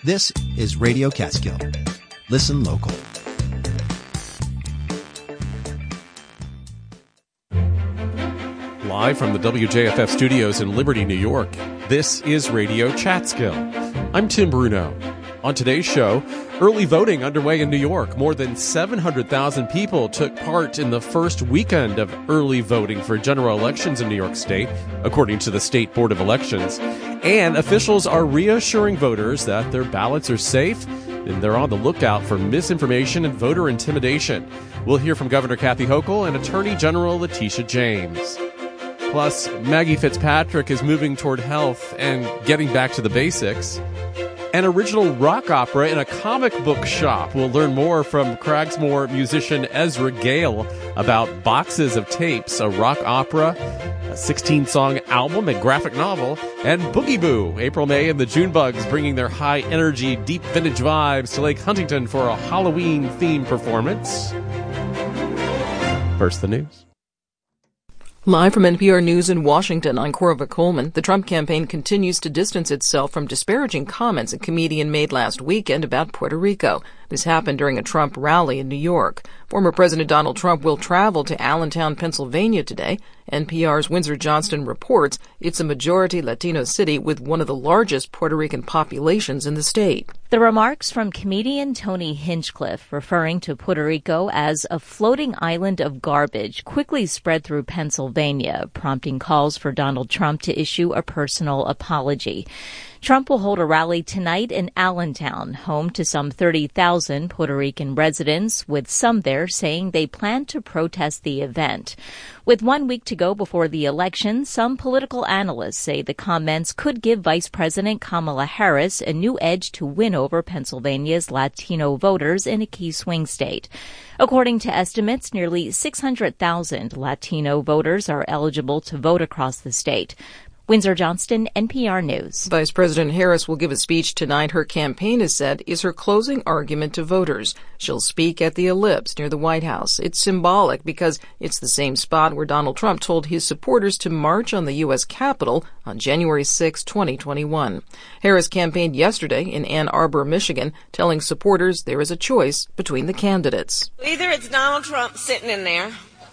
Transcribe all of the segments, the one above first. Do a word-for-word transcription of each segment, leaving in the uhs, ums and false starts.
This is Radio Catskill. Listen local. Live from the W J F F studios in Liberty, New York, this is Radio Catskill. I'm Tim Bruno. On today's show, early voting underway in New York. More than seven hundred thousand people took part in the first weekend of early voting for general elections in New York State, according to the State Board of Elections. And officials are reassuring voters that their ballots are safe and they're on the lookout for misinformation and voter intimidation. We'll hear from Governor Kathy Hochul and Attorney General Letitia James. Plus, Maggie Fitzpatrick is moving toward health and getting back to the basics. An original rock opera in a comic book shop. We'll learn more from Cragsmore musician Ezra Gale about Boxes of Tapes, a rock opera, a sixteen-song album, a graphic novel, and Boogie Boo. April May and the June Bugs bringing their high-energy, deep vintage vibes to Lake Huntington for a Halloween-themed performance. First, the news. Live from N P R News in Washington, I'm Corva Coleman. The Trump campaign continues to distance itself from disparaging comments a comedian made last weekend about Puerto Rico. This happened during a Trump rally in New York. Former President Donald Trump will travel to Allentown, Pennsylvania today. N P R's Windsor Johnston reports it's a majority Latino city with one of the largest Puerto Rican populations in the state. The remarks from comedian Tony Hinchcliffe, referring to Puerto Rico as a floating island of garbage, quickly spread through Pennsylvania, prompting calls for Donald Trump to issue a personal apology. Trump will hold a rally tonight in Allentown, home to some thirty thousand Puerto Rican residents, with some there saying they plan to protest the event. With one week to go before the election, some political analysts say the comments could give Vice President Kamala Harris a new edge to win over Pennsylvania's Latino voters in a key swing state. According to estimates, nearly six hundred thousand Latino voters are eligible to vote across the state. Windsor Johnston, N P R News. Vice President Harris will give a speech tonight her campaign has said is her closing argument to voters. She'll speak at the Ellipse near the White House. It's symbolic because it's the same spot where Donald Trump told his supporters to march on the U S Capitol on January sixth, twenty twenty-one. Harris campaigned yesterday in Ann Arbor, Michigan, telling supporters there is a choice between the candidates. Either it's Donald Trump sitting in there,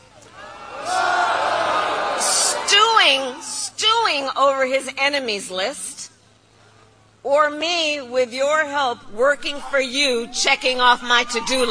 stewing, stewing over his enemies list, or me, with your help, working for you, checking off my to-do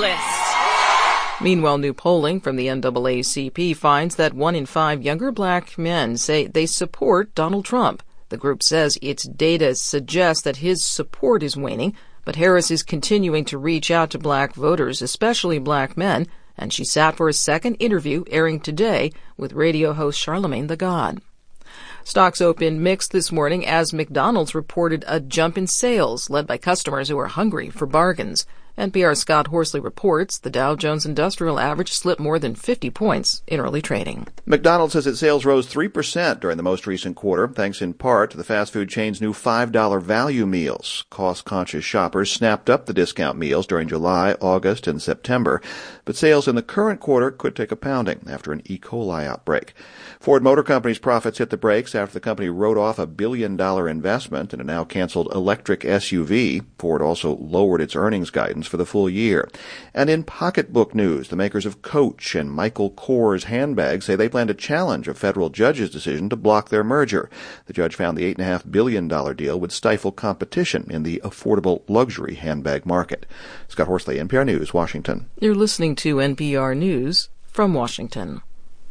list. Meanwhile, new polling from the N double A C P finds that one in five younger black men say they support Donald Trump. The group says its data suggests that his support is waning, but Harris is continuing to reach out to black voters, especially black men, and she sat for a second interview airing today with radio host Charlemagne the God. Stocks opened mixed this morning as McDonald's reported a jump in sales led by customers who are hungry for bargains. N P R's Scott Horsley reports the Dow Jones Industrial Average slipped more than fifty points in early trading. McDonald's says its sales rose three percent during the most recent quarter, thanks in part to the fast food chain's new five dollar value meals. Cost-conscious shoppers snapped up the discount meals during July, August, and September, but sales in the current quarter could take a pounding after an E. coli outbreak. Ford Motor Company's profits hit the brakes after the company wrote off a billion-dollar investment in a now-canceled electric S U V. Ford also lowered its earnings guidance for the full year. And in pocketbook news, the makers of Coach and Michael Kors handbags say they plan to challenge a federal judge's decision to block their merger. The judge found the eight point five billion dollars deal would stifle competition in the affordable luxury handbag market. Scott Horsley, N P R News, Washington. You're listening to N P R News from Washington.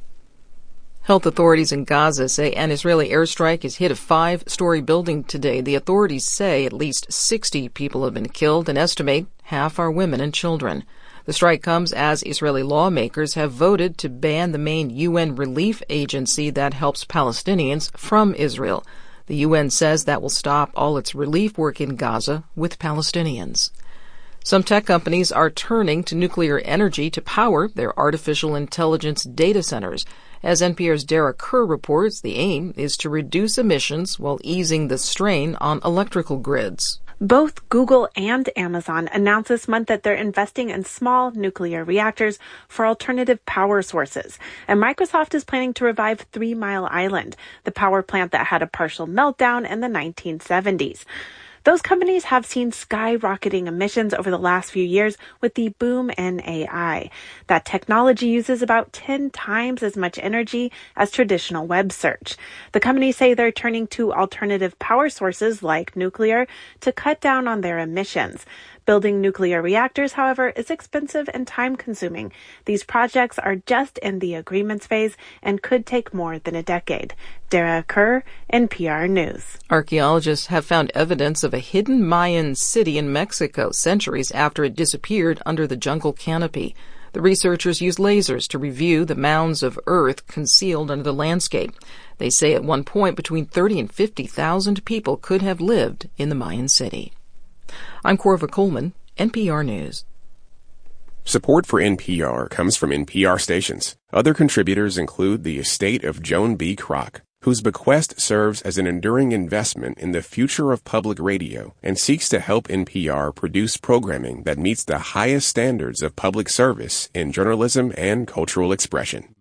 Health authorities in Gaza say an Israeli airstrike has hit a five-story building today. The authorities say at least sixty people have been killed and estimate half are women and children. The strike comes as Israeli lawmakers have voted to ban the main U N relief agency that helps Palestinians from Israel. The U N says that will stop all its relief work in Gaza with Palestinians. Some tech companies are turning to nuclear energy to power their artificial intelligence data centers. As N P R's Derek Kerr reports, the aim is to reduce emissions while easing the strain on electrical grids. Both Google and Amazon announced this month that they're investing in small nuclear reactors for alternative power sources. And Microsoft is planning to revive Three Mile Island, the power plant that had a partial meltdown in the nineteen seventies. Those companies have seen skyrocketing emissions over the last few years with the boom in A I. That technology uses about ten times as much energy as traditional web search. The companies say they're turning to alternative power sources like nuclear to cut down on their emissions. Building nuclear reactors, however, is expensive and time-consuming. These projects are just in the agreements phase and could take more than a decade. Dara Kerr, N P R News. Archaeologists have found evidence of a hidden Mayan city in Mexico centuries after it disappeared under the jungle canopy. The researchers used lasers to review the mounds of earth concealed under the landscape. They say at one point between thirty and fifty thousand people could have lived in the Mayan city. I'm Corva Coleman, N P R News. Support for N P R comes from N P R stations. Other contributors include the estate of Joan B. Kroc, whose bequest serves as an enduring investment in the future of public radio and seeks to help N P R produce programming that meets the highest standards of public service in journalism and cultural expression.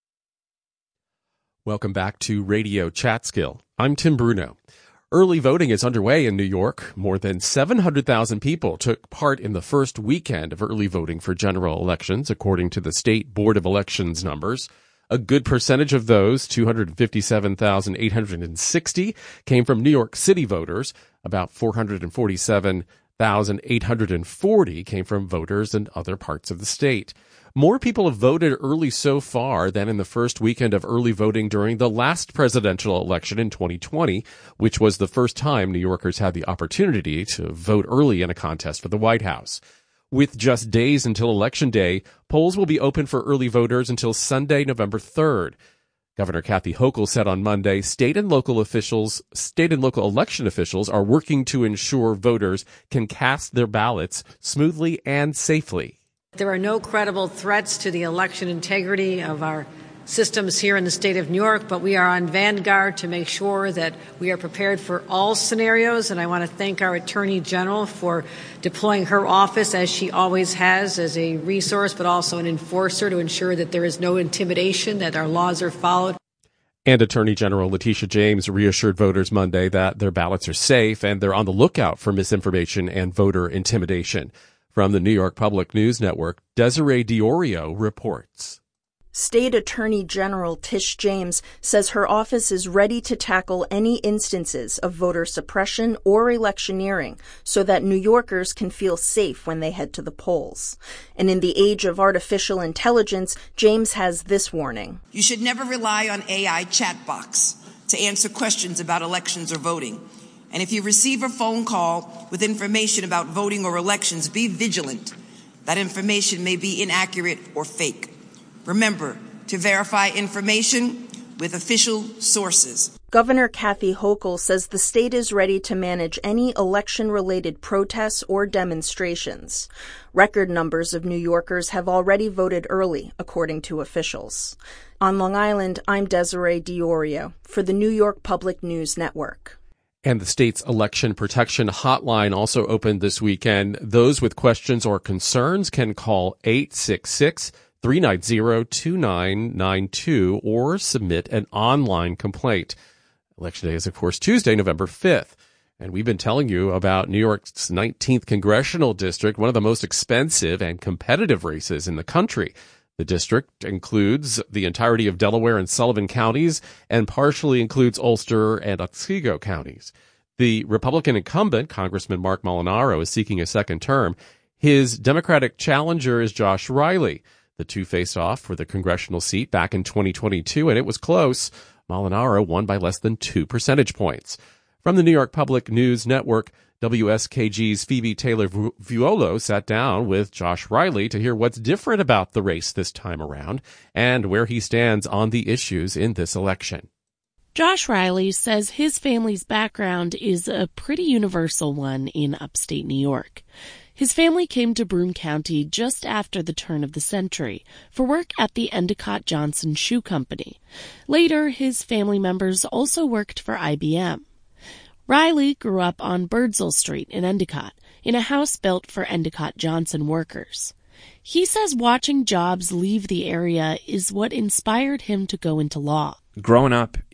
Welcome back to Radio Chatskill. I'm Tim Bruno. Early voting is underway in New York. More than seven hundred thousand people took part in the first weekend of early voting for general elections, according to the State Board of Elections numbers. A good percentage of those, two hundred fifty-seven thousand eight hundred sixty, came from New York City voters. About four hundred forty-seven thousand eight hundred forty came from voters in other parts of the state. More people have voted early so far than in the first weekend of early voting during the last presidential election in twenty twenty, which was the first time New Yorkers had the opportunity to vote early in a contest for the White House. With just days until Election Day, polls will be open for early voters until Sunday, November third. Governor Kathy Hochul said on Monday, state and local officials, state and local election officials are working to ensure voters can cast their ballots smoothly and safely. There are no credible threats to the election integrity of our systems here in the state of New York, but we are on vanguard to make sure that we are prepared for all scenarios. And I want to thank our Attorney General for deploying her office, as she always has, as a resource, but also an enforcer to ensure that there is no intimidation, that our laws are followed. And Attorney General Letitia James reassured voters Monday that their ballots are safe and they're on the lookout for misinformation and voter intimidation. From the New York Public News Network, Desiree Diorio reports. State Attorney General Tish James says her office is ready to tackle any instances of voter suppression or electioneering so that New Yorkers can feel safe when they head to the polls. And in the age of artificial intelligence, James has this warning. You should never rely on A I chatbots to answer questions about elections or voting. And if you receive a phone call with information about voting or elections, be vigilant. That information may be inaccurate or fake. Remember to verify information with official sources. Governor Kathy Hochul says the state is ready to manage any election-related protests or demonstrations. Record numbers of New Yorkers have already voted early, according to officials. On Long Island, I'm Desiree Diorio for the New York Public News Network. And the state's election protection hotline also opened this weekend. Those with questions or concerns can call eight six six, three nine zero, two nine nine two or submit an online complaint. Election day is, of course, Tuesday, November fifth. And we've been telling you about New York's nineteenth Congressional District, one of the most expensive and competitive races in the country. The district includes the entirety of Delaware and Sullivan counties and partially includes Ulster and Otsego counties. The Republican incumbent, Congressman Marc Molinaro, is seeking a second term. His Democratic challenger is Josh Riley. The two faced off for the congressional seat back in twenty twenty-two, and it was close. Molinaro won by less than two percentage points. From the New York Public News Network, W S K G's Phoebe Taylor-Vuolo sat down with Josh Riley to hear what's different about the race this time around and where he stands on the issues in this election. Josh Riley says his family's background is a pretty universal one in upstate New York. His family came to Broome County just after the turn of the century for work at the Endicott Johnson Shoe Company. Later, his family members also worked for I B M. Riley grew up on Birdsall Street in Endicott, in a house built for Endicott Johnson workers. He says watching jobs leave the area is what inspired him to go into law. Growing up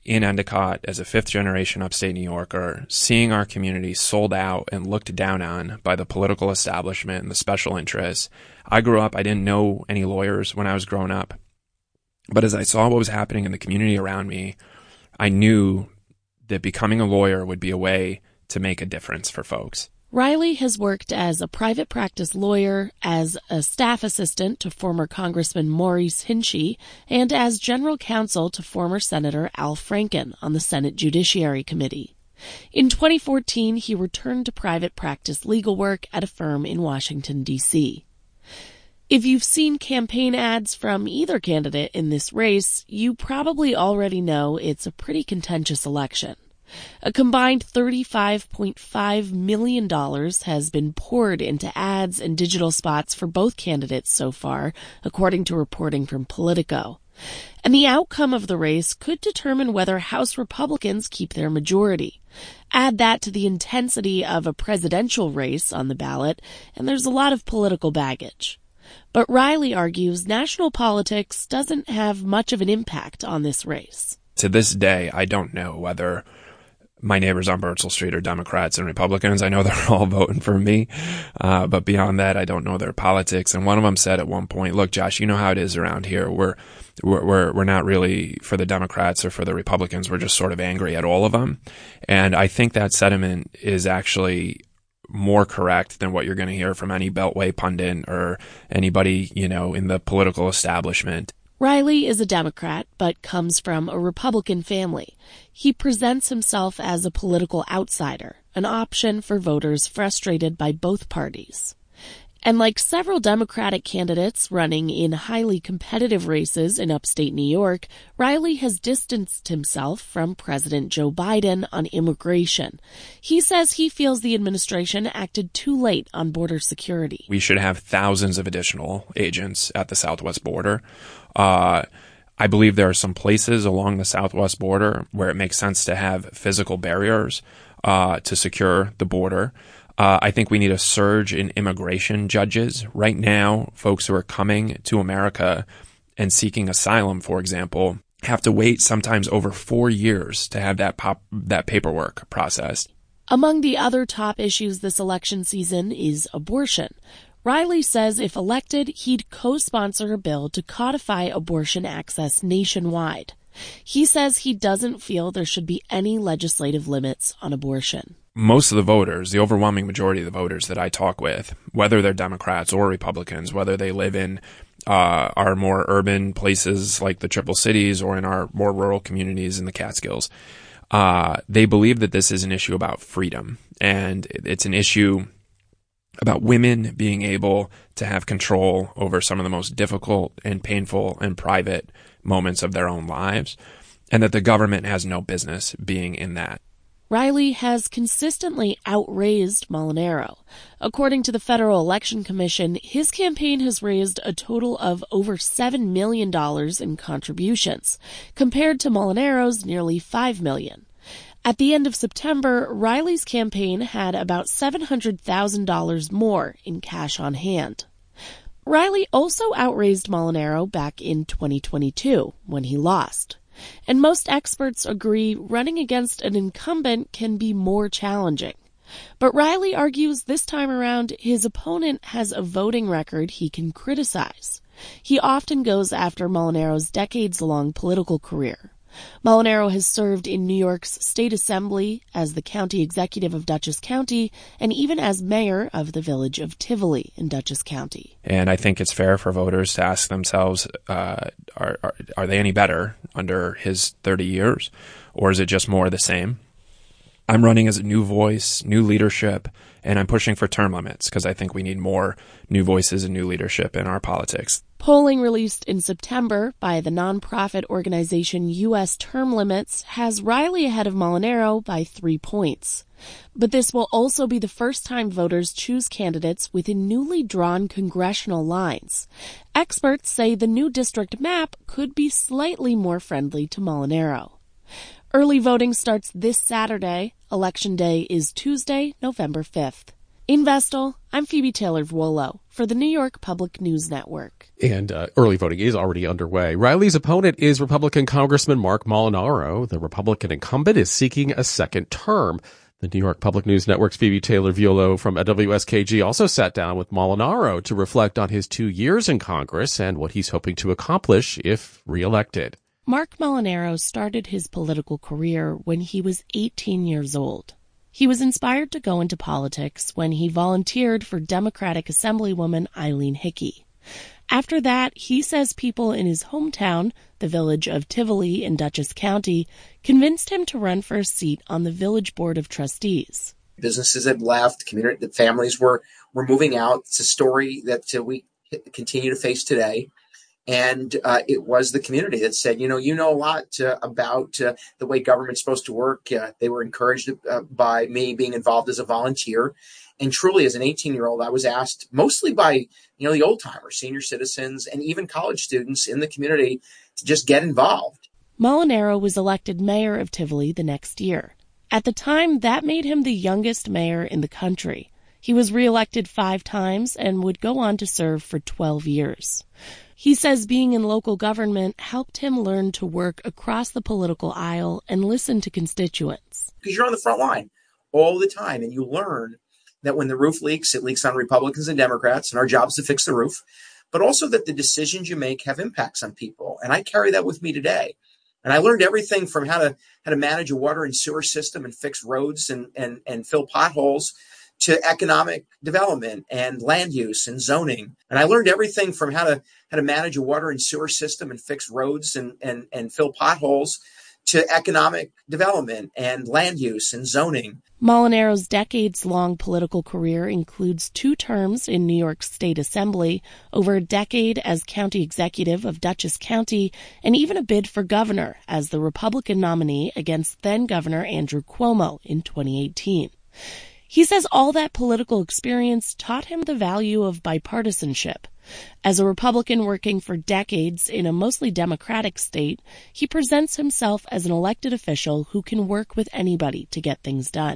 in Endicott as a fifth-generation upstate New Yorker, seeing our community sold out and looked down on by the political establishment and the special interests. I grew up, I didn't know any lawyers when I was growing up. But as I saw what was happening in the community around me, I knew that becoming a lawyer would be a way to make a difference for folks. Riley has worked as a private practice lawyer, as a staff assistant to former Congressman Maurice Hinchey, and as general counsel to former Senator Al Franken on the Senate Judiciary Committee. In twenty fourteen, he returned to private practice legal work at a firm in Washington, D C If you've seen campaign ads from either candidate in this race, you probably already know it's a pretty contentious election. A combined thirty-five point five million dollars has been poured into ads and digital spots for both candidates so far, according to reporting from Politico. And the outcome of the race could determine whether House Republicans keep their majority. Add that to the intensity of a presidential race on the ballot, and there's a lot of political baggage. But Riley argues national politics doesn't have much of an impact on this race. To this day, I don't know whether my neighbors on Burtsell Street are Democrats and Republicans. I know they're all voting for me. Uh, but beyond that, I don't know their politics. And one of them said at one point, look, Josh, you know how it is around here. We're, we're, we're, we're not really for the Democrats or for the Republicans. We're just sort of angry at all of them. And I think that sentiment is actually more correct than what you're going to hear from any Beltway pundit or anybody, you know, in the political establishment. Riley is a Democrat, but comes from a Republican family. He presents himself as a political outsider, an option for voters frustrated by both parties. And like several Democratic candidates running in highly competitive races in upstate New York, Riley has distanced himself from President Joe Biden on immigration. He says he feels the administration acted too late on border security. We should have thousands of additional agents at the southwest border. Uh, I believe there are some places along the southwest border where it makes sense to have physical barriers uh, to secure the border. Uh, I think we need a surge in immigration judges. Right now, folks who are coming to America and seeking asylum, for example, have to wait sometimes over four years to have that pop, that paperwork processed. Among the other top issues this election season is abortion. Riley says if elected, he'd co-sponsor a bill to codify abortion access nationwide. He says he doesn't feel there should be any legislative limits on abortion. Most of the voters, the overwhelming majority of the voters that I talk with, whether they're Democrats or Republicans, whether they live in uh, our more urban places like the Triple Cities or in our more rural communities in the Catskills, uh, they believe that this is an issue about freedom. And it's an issue about women being able to have control over some of the most difficult and painful and private moments of their own lives, and that the government has no business being in that. Riley has consistently outraised Molinaro. According to the Federal Election Commission, his campaign has raised a total of over seven million dollars in contributions, compared to Molinaro's nearly five million dollars. At the end of September, Riley's campaign had about seven hundred thousand dollars more in cash on hand. Riley also outraised Molinaro back in twenty twenty-two, when he lost. And most experts agree running against an incumbent can be more challenging. But Riley argues this time around his opponent has a voting record he can criticize. He often goes after Molinaro's decades-long political career. Molinaro has served in New York's State Assembly, as the county executive of Dutchess County, and even as mayor of the village of Tivoli in Dutchess County. And I think it's fair for voters to ask themselves, uh, are, are, are they any better under his thirty years, or is it just more of the same? I'm running as a new voice, new leadership, and I'm pushing for term limits because I think we need more new voices and new leadership in our politics. Polling released in September by the nonprofit organization U S Term Limits has Riley ahead of Molinaro by three points. But this will also be the first time voters choose candidates within newly drawn congressional lines. Experts say the new district map could be slightly more friendly to Molinaro. Early voting starts this Saturday. Election Day is Tuesday, November fifth. In Vestal, I'm Phoebe Taylor-Vuolo for the New York Public News Network. And uh, early voting is already underway. Riley's opponent is Republican Congressman Marc Molinaro. The Republican incumbent is seeking a second term. The New York Public News Network's Phoebe Taylor-Vuolo from W S K G also sat down with Molinaro to reflect on his two years in Congress and what he's hoping to accomplish if reelected. Marc Molinaro started his political career when he was eighteen years old. He was inspired to go into politics when he volunteered for Democratic Assemblywoman Eileen Hickey. After that, he says people in his hometown, the village of Tivoli in Dutchess County, convinced him to run for a seat on the village board of trustees. Businesses had left, community, the families were, were moving out. It's a story that uh, we continue to face today. And uh, it was the community that said, you know, you know a lot uh, about uh, the way government's supposed to work. Uh, they were encouraged uh, by me being involved as a volunteer. And truly, as an eighteen-year-old, I was asked mostly by, you know, the old-timers, senior citizens, and even college students in the community to just get involved. Molinaro was elected mayor of Tivoli the next year. At the time, that made him the youngest mayor in the country. He was reelected five times and would go on to serve for twelve years. He says being in local government helped him learn to work across the political aisle and listen to constituents. Because you're on the front line all the time, and you learn that when the roof leaks, it leaks on Republicans and Democrats, and our job is to fix the roof, but also that the decisions you make have impacts on people. And I carry that with me today. And I learned everything from how to how to manage a water and sewer system and fix roads and, and, and fill potholes to economic development and land use and zoning. And I learned everything from how to how to manage a water and sewer system and fix roads and, and, and fill potholes to economic development and land use and zoning. Molinaro's decades-long political career includes two terms in New York State Assembly, over a decade as county executive of Dutchess County, and even a bid for governor as the Republican nominee against then-Governor Andrew Cuomo in twenty eighteen. He says all that political experience taught him the value of bipartisanship. As a Republican working for decades in a mostly Democratic state, he presents himself as an elected official who can work with anybody to get things done.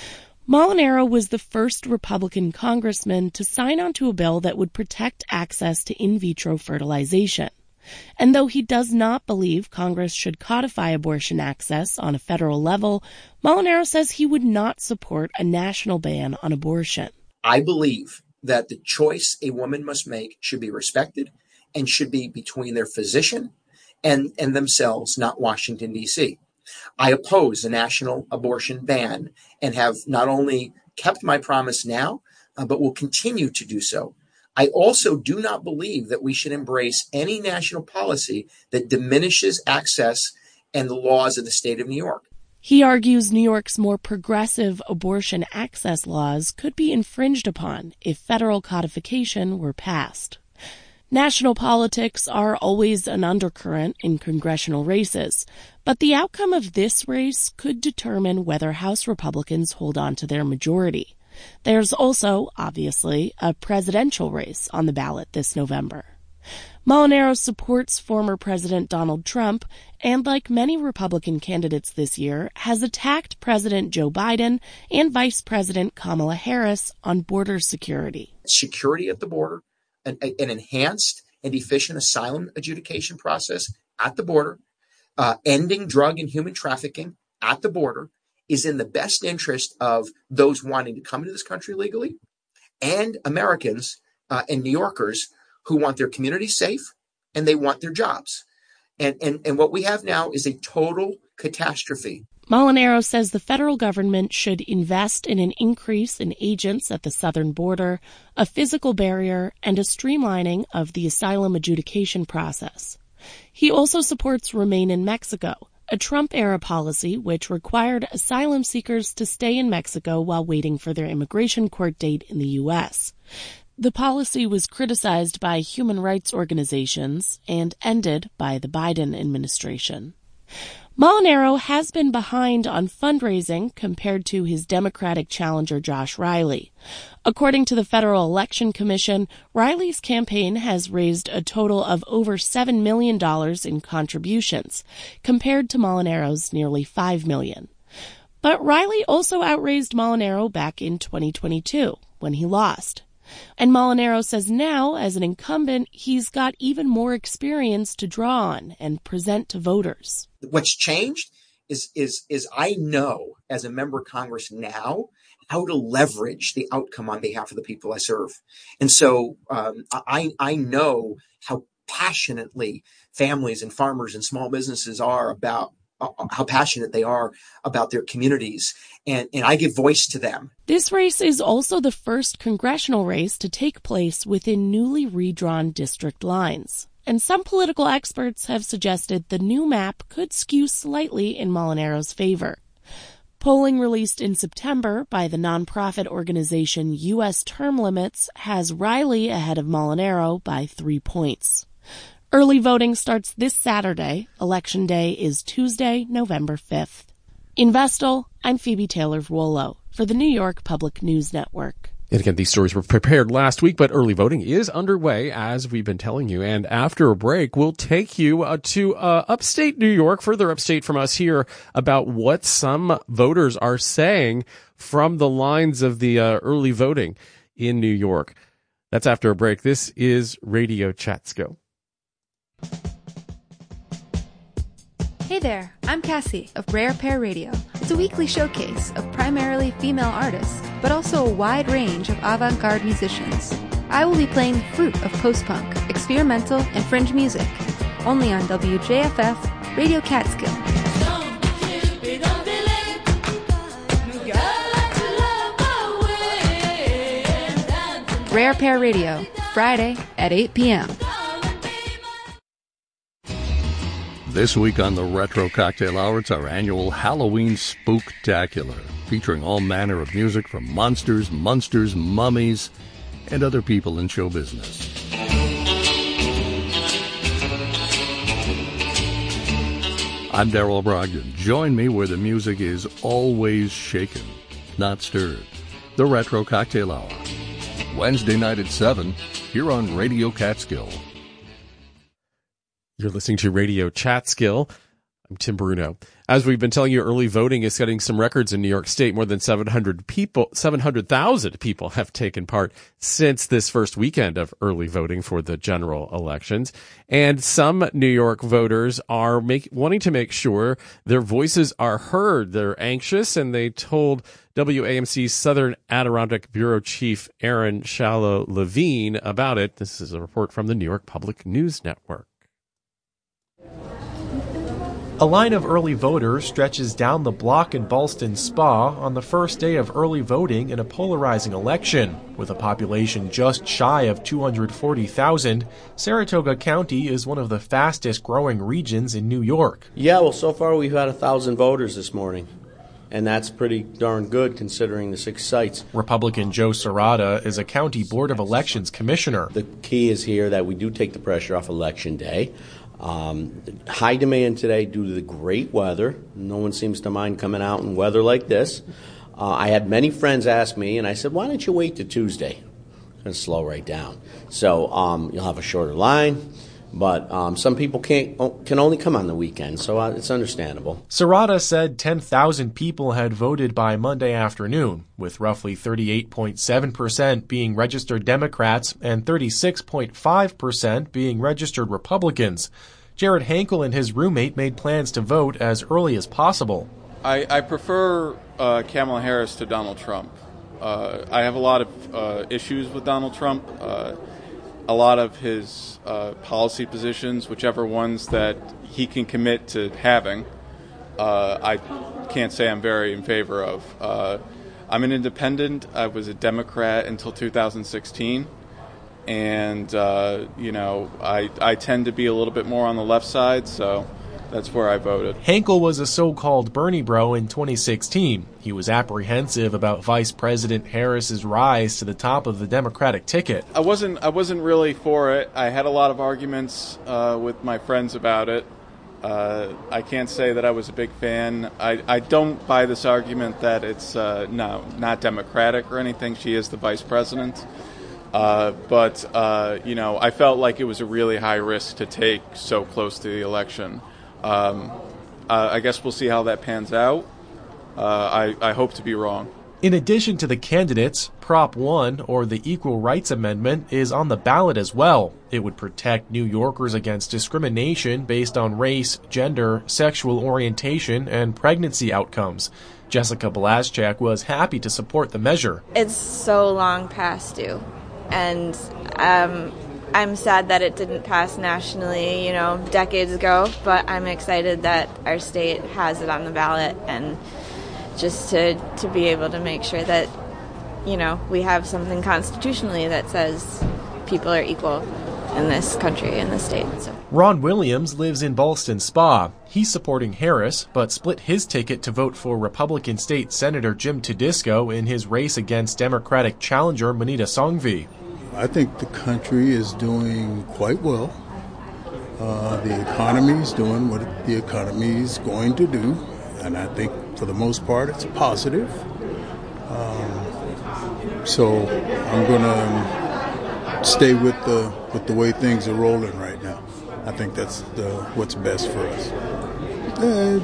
Molinaro was the first Republican congressman to sign onto a bill that would protect access to in vitro fertilization. And though he does not believe Congress should codify abortion access on a federal level, Molinaro says he would not support a national ban on abortion. I believe that the choice a woman must make should be respected and should be between their physician and, and themselves, not Washington, D C. I oppose a national abortion ban and have not only kept my promise now, uh, but will continue to do so. I also do not believe that we should embrace any national policy that diminishes access and the laws of the state of New York. He argues New York's more progressive abortion access laws could be infringed upon if federal codification were passed. National politics are always an undercurrent in congressional races, but the outcome of this race could determine whether House Republicans hold on to their majority. There's also, obviously, a presidential race on the ballot this November. Molinaro supports former President Donald Trump and, like many Republican candidates this year, has attacked President Joe Biden and Vice President Kamala Harris on border security. Security at the border, an, an enhanced and efficient asylum adjudication process at the border, uh, ending drug and human trafficking at the border, is in the best interest of those wanting to come into this country legally and Americans uh, and New Yorkers who want their communities safe and they want their jobs. And, and, and what we have now is a total catastrophe. Molinaro says the federal government should invest in an increase in agents at the southern border, a physical barrier, and a streamlining of the asylum adjudication process. He also supports Remain in Mexico, a Trump-era policy which required asylum seekers to stay in Mexico while waiting for their immigration court date in the U S. The policy was criticized by human rights organizations and ended by the Biden administration. Molinaro has been behind on fundraising compared to his Democratic challenger Josh Riley. According to the Federal Election Commission, Riley's campaign has raised a total of over seven million dollars in contributions, compared to Molinaro's nearly five million dollars. But Riley also outraised Molinaro back in twenty twenty-two, when he lost. And Molinaro says now, as an incumbent, he's got even more experience to draw on and present to voters. What's changed is is is I know as a member of Congress now how to leverage the outcome on behalf of the people I serve. And so um, I I know how passionately families and farmers and small businesses are about uh, how passionate they are about their communities. And, and I give voice to them. This race is also the first congressional race to take place within newly redrawn district lines. And some political experts have suggested the new map could skew slightly in Molinaro's favor. Polling released in September by the nonprofit organization U S Term Limits has Riley ahead of Molinaro by three points. Early voting starts this Saturday. Election Day is Tuesday, November fifth. In Vestal, I'm Phoebe Taylor-Ruolo for the New York Public News Network. And again, these stories were prepared last week, but early voting is underway, as we've been telling you. And after a break, we'll take you uh, to uh, upstate New York, further upstate from us here, about what some voters are saying from the lines of the uh, early voting in New York. That's after a break. This is Radio Chatskill. Hey there, I'm Cassie of Rare Pair Radio. It's a weekly showcase of primarily female artists, but also a wide range of avant-garde musicians. I will be playing the fruit of post-punk, experimental, and fringe music, only on W J F F Radio Catskill. Rare Pair Radio, Friday at eight p.m. This week on the Retro Cocktail Hour, it's our annual Halloween Spooktacular, featuring all manner of music from monsters, munsters, mummies, and other people in show business. I'm Darrell Brogdon. Join me where the music is always shaken, not stirred. The Retro Cocktail Hour. Wednesday night at seven, here on Radio Catskill. You're listening to Radio Chatskill. I'm Tim Bruno. As we've been telling you, early voting is setting some records in New York State. More than seven hundred people, seven hundred thousand people have taken part since this first weekend of early voting for the general elections. And some New York voters are make, wanting to make sure their voices are heard. They're anxious, and they told W A M C's Southern Adirondack Bureau Chief Aaron Shallow Levine about it. This is a report from the New York Public News Network. A line of early voters stretches down the block in Ballston Spa on the first day of early voting in a polarizing election. With a population just shy of two hundred forty thousand, Saratoga County is one of the fastest growing regions in New York. Yeah, well, so far we've had one thousand voters this morning. And that's pretty darn good considering the six sites. Republican Joe Serrata is a county board of elections commissioner. The key is here that we do take the pressure off Election Day. Um, high demand today due to the great weather. No one seems to mind coming out in weather like this. Uh, I had many friends ask me, and I said, why don't you wait to Tuesday? It's going to slow right down. So um, you'll have a shorter line. But um, some people can't can only come on the weekend, so uh, it's understandable. Serrata said ten thousand people had voted by Monday afternoon, with roughly thirty-eight point seven percent being registered Democrats and thirty-six point five percent being registered Republicans. Jared Hankel and his roommate made plans to vote as early as possible. I, I prefer uh, Kamala Harris to Donald Trump. Uh, I have a lot of uh, issues with Donald Trump. Uh, a lot of his uh, policy positions, whichever ones that he can commit to having, uh, I can't say I'm very in favor of. Uh, I'm an independent. I was a Democrat until two thousand sixteen. And, uh, you know, I, I tend to be a little bit more on the left side, so that's where I voted. Hankel was a so-called Bernie bro in twenty sixteen. He was apprehensive about Vice President Harris's rise to the top of the Democratic ticket. I wasn't I wasn't really for it. I had a lot of arguments uh, with my friends about it. Uh, I can't say that I was a big fan. I, I don't buy this argument that it's uh, no not democratic or anything. She is the vice president. Uh, but, uh, you know, I felt like it was a really high risk to take so close to the election. Um, uh, I guess we'll see how that pans out. Uh, I, I hope to be wrong. In addition to the candidates, Prop one, or the Equal Rights Amendment, is on the ballot as well. It would protect New Yorkers against discrimination based on race, gender, sexual orientation, and pregnancy outcomes. Jessica Balaschak was happy to support the measure. It's so long past due, and um, I'm sad that it didn't pass nationally, you know, decades ago, but I'm excited that our state has it on the ballot, and just to, to be able to make sure that, you know, we have something constitutionally that says people are equal in this country, in this state. So. Ron Williams lives in Ballston Spa. He's supporting Harris, but split his ticket to vote for Republican State Senator Jim Tedisco in his race against Democratic challenger Moneta Sanghvi. I think the country is doing quite well. Uh, the economy is doing what the economy is going to do, and I think for the most part it's positive. Um, so I'm going to stay with the with the way things are rolling right now. I think that's the, what's best for us. Uh,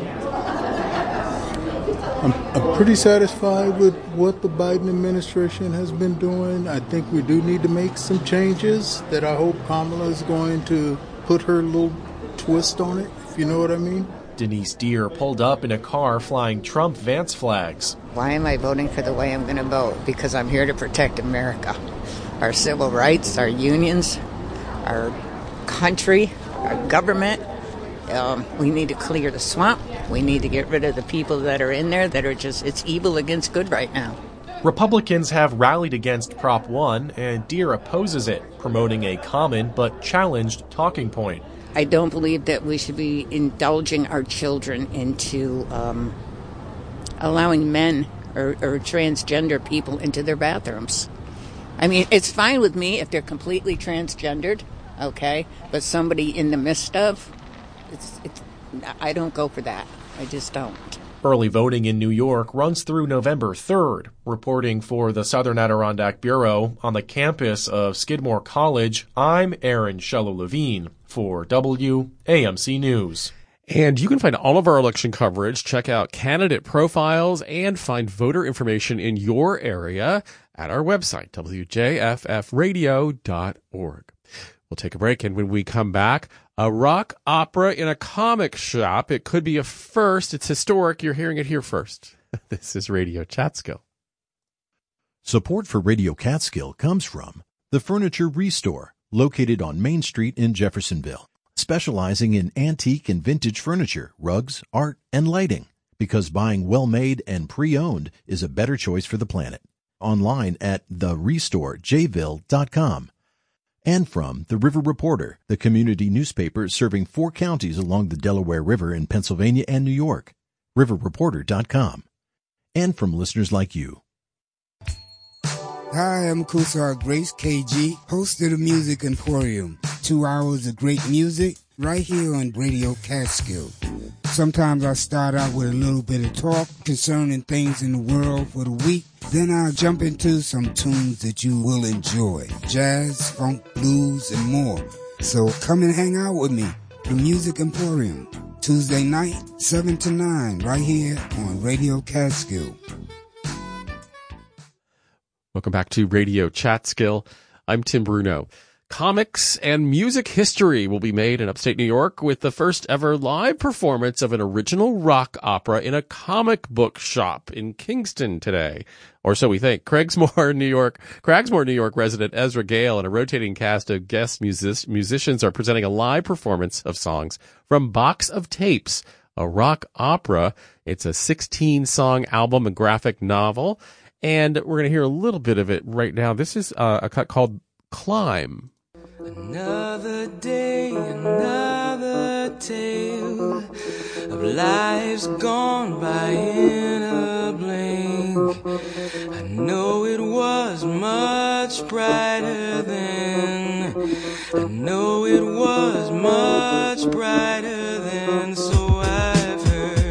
I'm, I'm pretty satisfied with what the Biden administration has been doing. I think we do need to make some changes that I hope Kamala is going to put her little twist on it, if you know what I mean. Denise Deer pulled up in a car flying Trump Vance flags. Why am I voting for the way I'm going to vote? Because I'm here to protect America. Our civil rights, our unions, our country, our government. Um, we need to clear the swamp. We need to get rid of the people that are in there that are just, it's evil against good right now. Republicans have rallied against Prop one, and Deer opposes it, promoting a common but challenged talking point. I don't believe that we should be indulging our children into um, allowing men or, or transgender people into their bathrooms. I mean, it's fine with me if they're completely transgendered, okay? But somebody in the midst of, it's, it's, I don't go for that. I just don't. Early voting in New York runs through November third. Reporting for the Southern Adirondack Bureau on the campus of Skidmore College, I'm Aaron Shello-Levine for W A M C News. And you can find all of our election coverage, check out candidate profiles, and find voter information in your area at our website, W J F F radio dot org. We'll take a break, and when we come back, a rock opera in a comic shop. It could be a first. It's historic. You're hearing it here first. This is Radio Catskill. Support for Radio Catskill comes from The Furniture Restore, located on Main Street in Jeffersonville, specializing in antique and vintage furniture, rugs, art, and lighting, because buying well-made and pre-owned is a better choice for the planet. Online at the restore j ville dot com. And from The River Reporter, the community newspaper serving four counties along the Delaware River in Pennsylvania and New York, river reporter dot com. And from listeners like you. Hi, I'm Kusar Grace K G, host of the Music Emporium. Two hours of great music right here on Radio Catskill. Sometimes I start out with a little bit of talk concerning things in the world for the week. Then I'll jump into some tunes that you will enjoy. Jazz, funk, blues, and more. So come and hang out with me. The Music Emporium. Tuesday night, seven to nine, right here on Radio Catskill. Welcome back to Radio Catskill. I'm Tim Bruno. Comics and music history will be made in upstate New York with the first ever live performance of an original rock opera in a comic book shop in Kingston today. Or so we think. Craigsmore, New York, Craigsmore, New York resident Ezra Gale and a rotating cast of guest music- musicians are presenting a live performance of songs from Box of Tapes, a rock opera. It's a sixteen song album and graphic novel. And we're going to hear a little bit of it right now. This is uh, a cut called Climb. Another day, another tale of lives gone by in a blink. I know it was much brighter then. I know it was much brighter then, so I've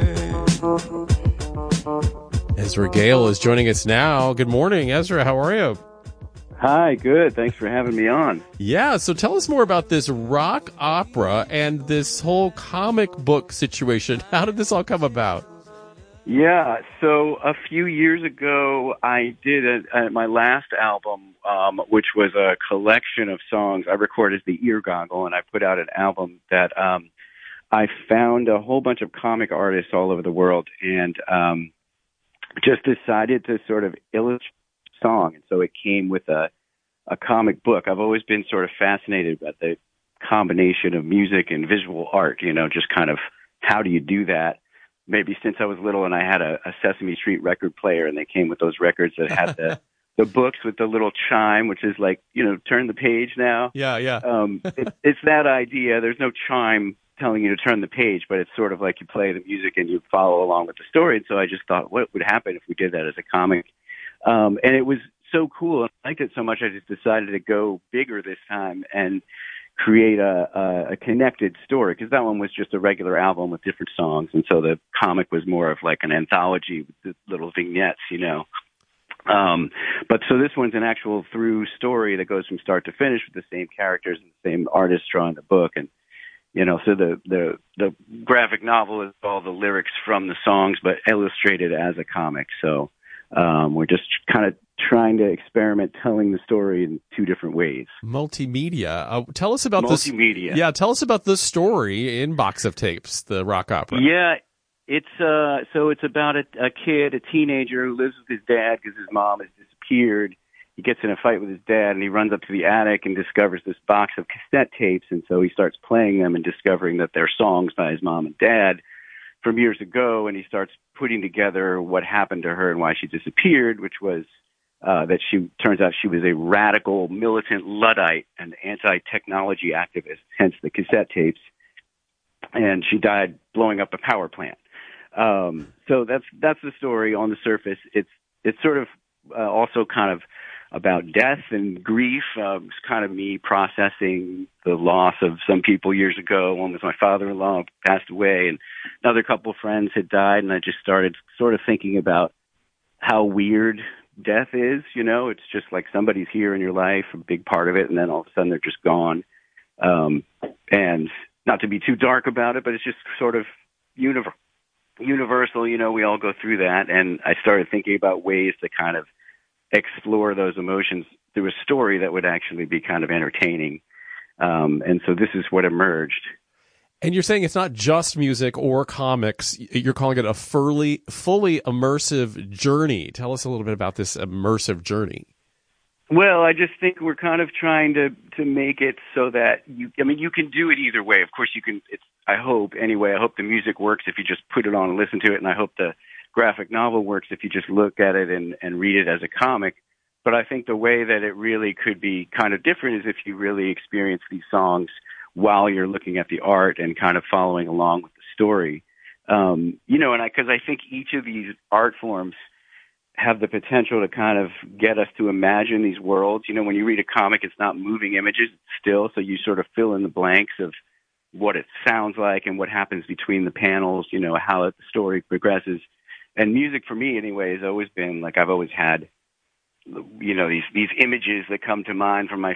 heard. Ezra Gale is joining us now. Good morning, Ezra. How are you? Hi, good. Thanks for having me on. Yeah, so tell us more about this rock opera and this whole comic book situation. How did this all come about? Yeah, so a few years ago, I did a, a, my last album, um, which was a collection of songs. I recorded the Ear Goggle, and I put out an album that um, I found a whole bunch of comic artists all over the world, and um, just decided to sort of illustrate the song. And so it came with a, a comic book. I've always been sort of fascinated by the combination of music and visual art, you know, just kind of how do you do that? Maybe since I was little and I had a, a Sesame Street record player, and they came with those records that had the, the books with the little chime, which is like, you know, turn the page now. Yeah, yeah. um, it, it's that idea. There's no chime telling you to turn the page, but it's sort of like you play the music and you follow along with the story. And so I just thought, what would happen if we did that as a comic? Um, and it was so cool. I liked it so much, I just decided to go bigger this time and create a, a, a connected story, because that one was just a regular album with different songs, and so the comic was more of like an anthology with the little vignettes, you know. Um, but so this one's an actual through story that goes from start to finish with the same characters and the same artist drawing the book, and you know, so the the the graphic novel is all the lyrics from the songs, but illustrated as a comic. So um, we're just kind of trying to experiment telling the story in two different ways. Multimedia. Uh, tell us about this. Multimedia. Yeah, tell us about the story in Box of Tapes, the rock opera. Yeah, it's uh, so it's about a, a kid, a teenager who lives with his dad because his mom has disappeared. He gets in a fight with his dad, and he runs up to the attic and discovers this box of cassette tapes, and so he starts playing them and discovering that they're songs by his mom and dad from years ago, and he starts putting together what happened to her and why she disappeared, which was Uh, that she turns out she was a radical militant Luddite, an anti-technology activist, hence the cassette tapes, and she died blowing up a power plant. Um, so that's that's the story on the surface. It's it's sort of uh, also kind of about death and grief. Uh, it's kind of me processing the loss of some people years ago. One was my father-in-law, passed away, and another couple of friends had died, and I just started sort of thinking about how weird death is, you know. It's just like somebody's here in your life, a big part of it, and then all of a sudden they're just gone. Um, and not to be too dark about it, but it's just sort of univer- universal, you know, we all go through that. And I started thinking about ways to kind of explore those emotions through a story that would actually be kind of entertaining. Um, and so this is what emerged. And you're saying it's not just music or comics. You're calling it a fully, fully immersive journey. Tell us a little bit about this immersive journey. Well, I just think we're kind of trying to, to make it so that you, I mean, you can do it either way. Of course, you can, it's, I hope anyway, I hope the music works if you just put it on and listen to it. And I hope the graphic novel works if you just look at it and, and read it as a comic. But I think the way that it really could be kind of different is if you really experience these songs while you're looking at the art and kind of following along with the story. Um, you know, and I, cause I think each of these art forms have the potential to kind of get us to imagine these worlds. You know, when you read a comic, it's not moving images, it's still, so you sort of fill in the blanks of what it sounds like and what happens between the panels, you know, how the story progresses. And music for me anyway has always been like, I've always had, you know, these, these images that come to mind from my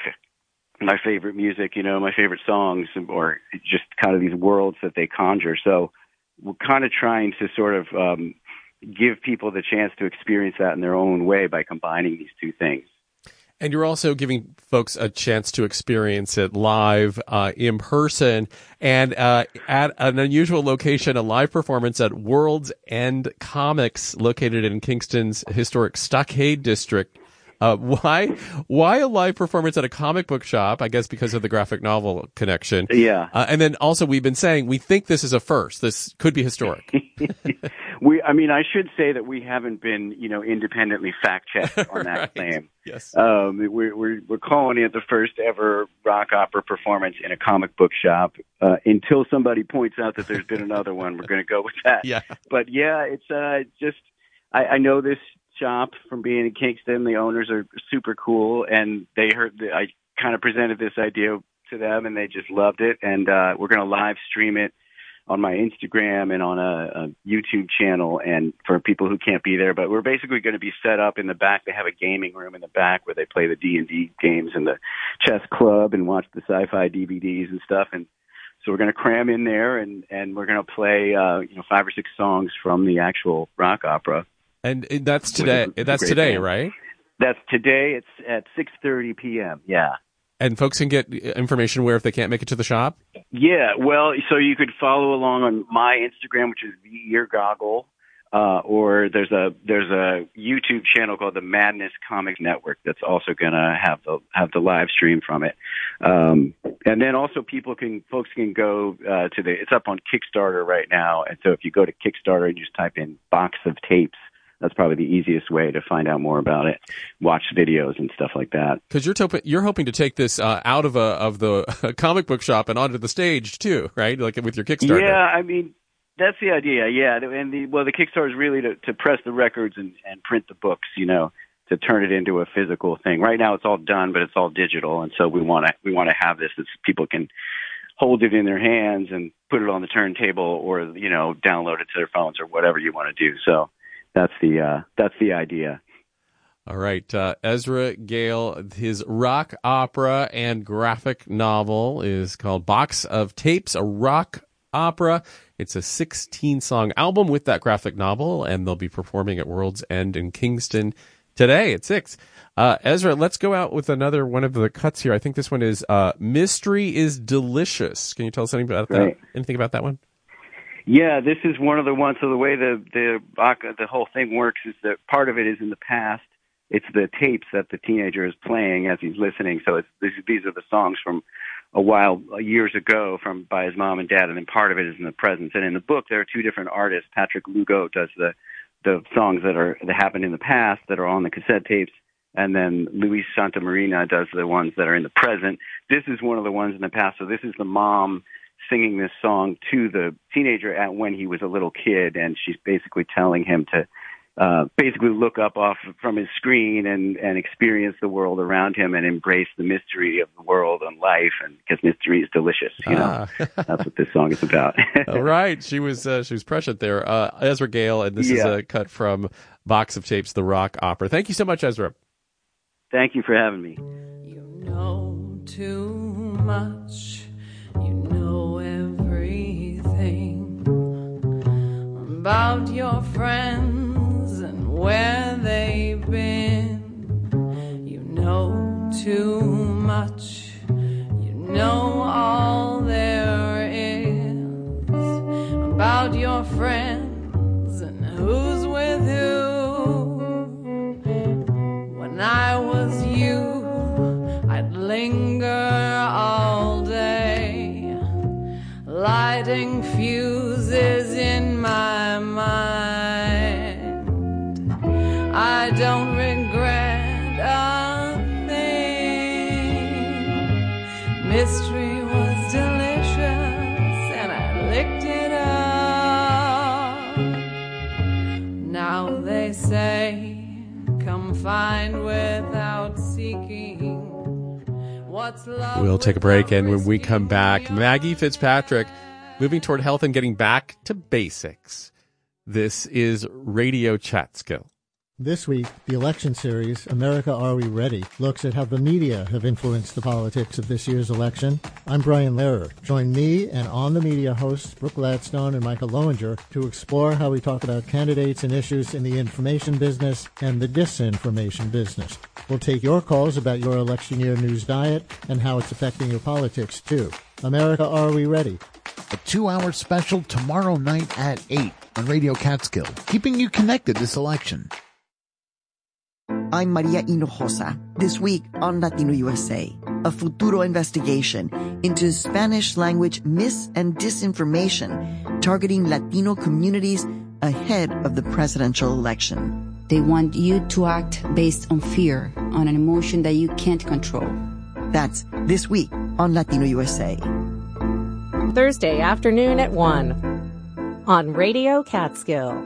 my favorite music, you know, my favorite songs, or just kind of these worlds that they conjure. So we're kind of trying to sort of um, give people the chance to experience that in their own way by combining these two things. And you're also giving folks a chance to experience it live, uh, in person, and uh, at an unusual location, a live performance at World's End Comics, located in Kingston's historic Stockade District. Uh, why, why a live performance at a comic book shop? I guess because of the graphic novel connection. Yeah. Uh, and then also we've been saying we think this is a first. This could be historic. we, I mean, I should say that we haven't been, you know, independently fact checked on that right. claim. Yes. Um, we're, we're, we're calling it the first ever rock opera performance in a comic book shop. Uh, until somebody points out that there's been another one, we're going to go with that. Yeah. But yeah, it's, uh, just, I, I know this shop from being in Kingston. The owners are super cool, and they heard the, I kind of presented this idea to them, and they just loved it. And uh, we're going to live stream it on my Instagram and on a, a YouTube channel, and for people who can't be there. But we're basically going to be set up in the back. They have a gaming room in the back where they play the D and D games and the chess club and watch the sci-fi D V Ds and stuff. And So we're going to cram in there, and, and we're going to play, uh, you know, five or six songs from the actual rock opera. And that's today. A, that's today, band. right? That's today. It's at six thirty p.m. Yeah. And folks can get information where if they can't make it to the shop? Yeah, well, so you could follow along on my Instagram, which is the Ear Goggle, uh, or there's a there's a YouTube channel called the Madness Comics Network that's also going to have the have the live stream from it. Um, and then also people can folks can go uh, to the it's up on Kickstarter right now, and so if you go to Kickstarter and just type in Box of Tapes, that's probably the easiest way to find out more about it. Watch videos and stuff like that. Because you're to- you're hoping to take this uh, out of a of the comic book shop and onto the stage too, right? Like with your Kickstarter. Yeah, I mean that's the idea. Yeah, and the well, the Kickstarter is really to, to press the records and, and print the books. You know, to turn it into a physical thing. Right now, it's all done, but it's all digital, and so we want to we want to have this so people can hold it in their hands and put it on the turntable, or you know, download it to their phones or whatever you want to do. So. That's the uh, that's the idea. All right, uh, Ezra Gale, his rock opera and graphic novel is called Box of Tapes, a rock opera. It's a sixteen-song album with that graphic novel, and they'll be performing at World's End in Kingston today at six. Uh, Ezra, let's go out with another one of the cuts here. I think this one is uh, Mystery is Delicious. Can you tell us anything about Right. that? Anything about that one? Yeah, this is one of the ones. So the way the the the whole thing works is that part of it is in the past. It's the tapes that the teenager is playing as he's listening. So it's these, these are the songs from a while years ago from by his mom and dad, and then part of it is in the present. And in the book, there are two different artists. Patrick Lugo does the the songs that are that happened in the past that are on the cassette tapes, and then Luis Santamarina does the ones that are in the present. This is one of the ones in the past. So this is the mom singing this song to the teenager at when he was a little kid, and she's basically telling him to uh, basically look up off from his screen and, and experience the world around him and embrace the mystery of the world and life, and because mystery is delicious, you know. Ah. That's what this song is about. All right, she was uh, she was prescient there. Uh, Ezra Gale, and this Yeah. is a cut from Box of Tapes, the rock opera. Thank you so much, Ezra. Thank you for having me. Know too much, you know everything about your friends and where they've been. You know too much, you know all there is about your friends and who's with who. When I was you, I'd linger all day, lighting fuses in my mind. I don't regret a thing. Mystery was delicious, and I licked it up. Now they say, come find without seeking. What's love? We'll take a break, and when we come back, Maggie Fitzpatrick, moving toward health and getting back to basics. This is Radio Chatskill. This week, the election series, America Are We Ready?, looks at how the media have influenced the politics of this year's election. I'm Brian Lehrer. Join me and On the Media hosts Brooke Gladstone and Michael Lowinger to explore how we talk about candidates and issues in the information business and the disinformation business. We'll take your calls about your election year news diet and how it's affecting your politics, too. America Are We Ready? A two-hour special tomorrow night at eight on Radio Catskill, keeping you connected this election. I'm Maria Hinojosa. This week on Latino U S A, a Futuro investigation into Spanish-language mis- and disinformation targeting Latino communities ahead of the presidential election. They want you to act based on fear, on an emotion that you can't control. That's this week on Latino U S A. Thursday afternoon at one on Radio Catskill.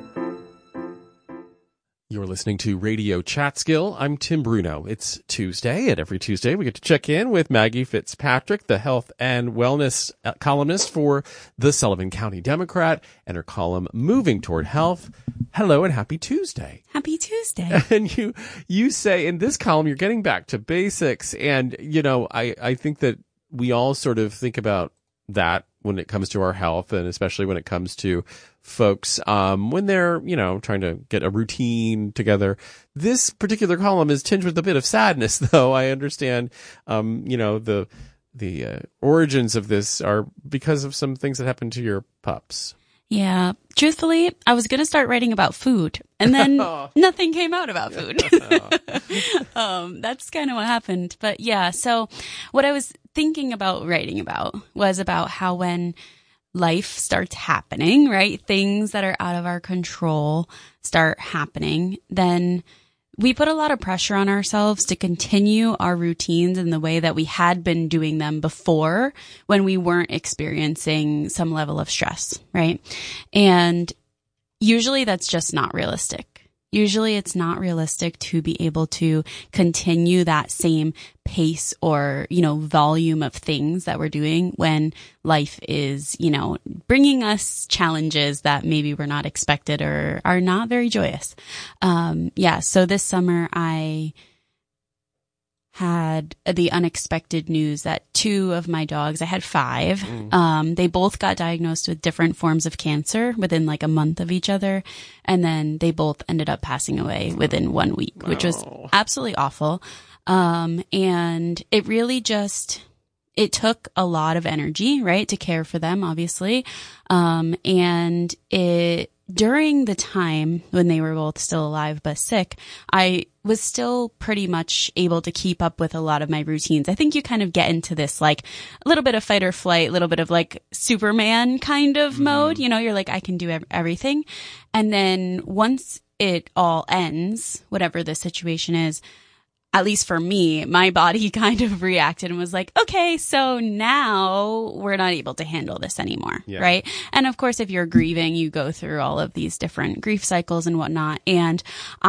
You're listening to Radio Chatskill. I'm Tim Bruno. It's Tuesday, and every Tuesday we get to check in with Maggie Fitzpatrick, the health and wellness columnist for the Sullivan County Democrat, and her column Moving Toward Health. Hello and happy Tuesday. Happy Tuesday. And you you say in this column you're getting back to basics, and you know I, I think that we all sort of think about that when it comes to our health, and especially when it comes to folks um, when they're, you know, trying to get a routine together. This particular column is tinged with a bit of sadness, though. I understand, um, you know, the the uh, origins of this are because of some things that happened to your pups. Yeah. Truthfully, I was going to start writing about food, and then nothing came out about food. um, that's kind of what happened. But yeah, so what I was thinking about writing about was about how when life starts happening, right? Things that are out of our control start happening, then we put a lot of pressure on ourselves to continue our routines in the way that we had been doing them before when we weren't experiencing some level of stress, right? And usually that's just not realistic. Usually it's not realistic to be able to continue that same pace or, you know, volume of things that we're doing when life is, you know, bringing us challenges that maybe were not expected or are not very joyous. Um, yeah. So this summer I had the unexpected news that two of my dogs, I had five, mm. um, they both got diagnosed with different forms of cancer within like a month of each other. And then they both ended up passing away within one week, wow. which was absolutely awful. Um, and it really just, it took a lot of energy, right, to care for them, obviously. Um, and it, during the time when they were both still alive but sick, I was still pretty much able to keep up with a lot of my routines. I think you kind of get into this like a little bit of fight or flight, a little bit of like Superman kind of mm-hmm. mode. You know, you're like, I can do ev- everything. And then once it all ends, whatever the situation is, at least for me, my body kind of reacted and was like, okay, so now we're not able to handle this anymore, yeah. right? And of course, if you're grieving, you go through all of these different grief cycles and whatnot. And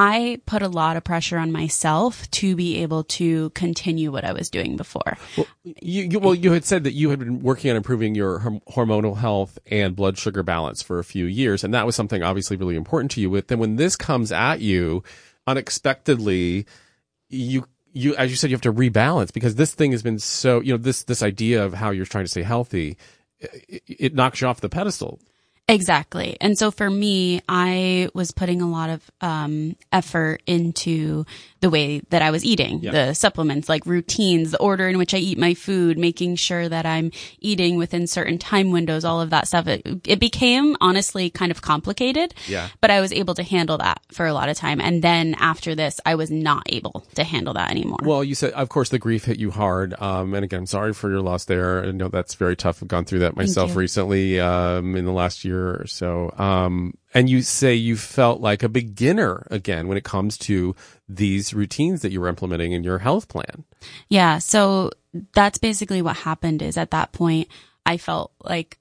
I put a lot of pressure on myself to be able to continue what I was doing before. Well, you, you, well, you had said that you had been working on improving your horm- hormonal health and blood sugar balance for a few years, and that was something obviously really important to you. But then when this comes at you unexpectedly, you, you, as you said, you have to rebalance because this thing has been so, you know, this, this idea of how you're trying to stay healthy, it, it knocks you off the pedestal. Exactly. And so for me, I was putting a lot of um, effort into the way that I was eating, yeah. the supplements, like routines, the order in which I eat my food, making sure that I'm eating within certain time windows, all of that stuff. It, it became honestly kind of complicated, yeah. but I was able to handle that for a lot of time. And then after this, I was not able to handle that anymore. Well, you said, of course, the grief hit you hard. Um, and again, I'm sorry for your loss there. I know that's very tough. I've gone through that myself recently, um, in the last year or so. Um, and you say you felt like a beginner again when it comes to these routines that you were implementing in your health plan. Yeah. So that's basically what happened is at that point, I felt like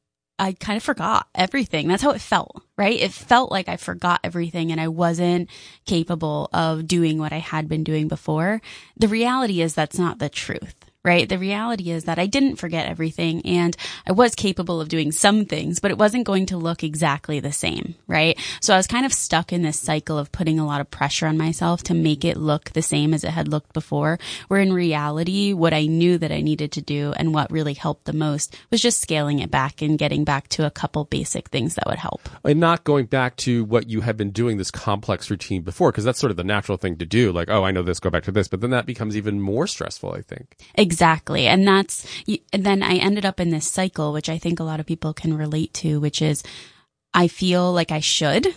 I kind of forgot everything. That's how it felt, right? It felt like I forgot everything and I wasn't capable of doing what I had been doing before. The reality is that's not the truth. Right? The reality is that I didn't forget everything and I was capable of doing some things, but it wasn't going to look exactly the same, right? So I was kind of stuck in this cycle of putting a lot of pressure on myself to make it look the same as it had looked before, where in reality, what I knew that I needed to do and what really helped the most was just scaling it back and getting back to a couple basic things that would help. And not going back to what you had been doing, this complex routine before, because that's sort of the natural thing to do. Like, oh, I know this, go back to this. But then that becomes even more stressful, I think. Exactly. Exactly. And that's, and then I ended up in this cycle, which I think a lot of people can relate to, which is I feel like I should,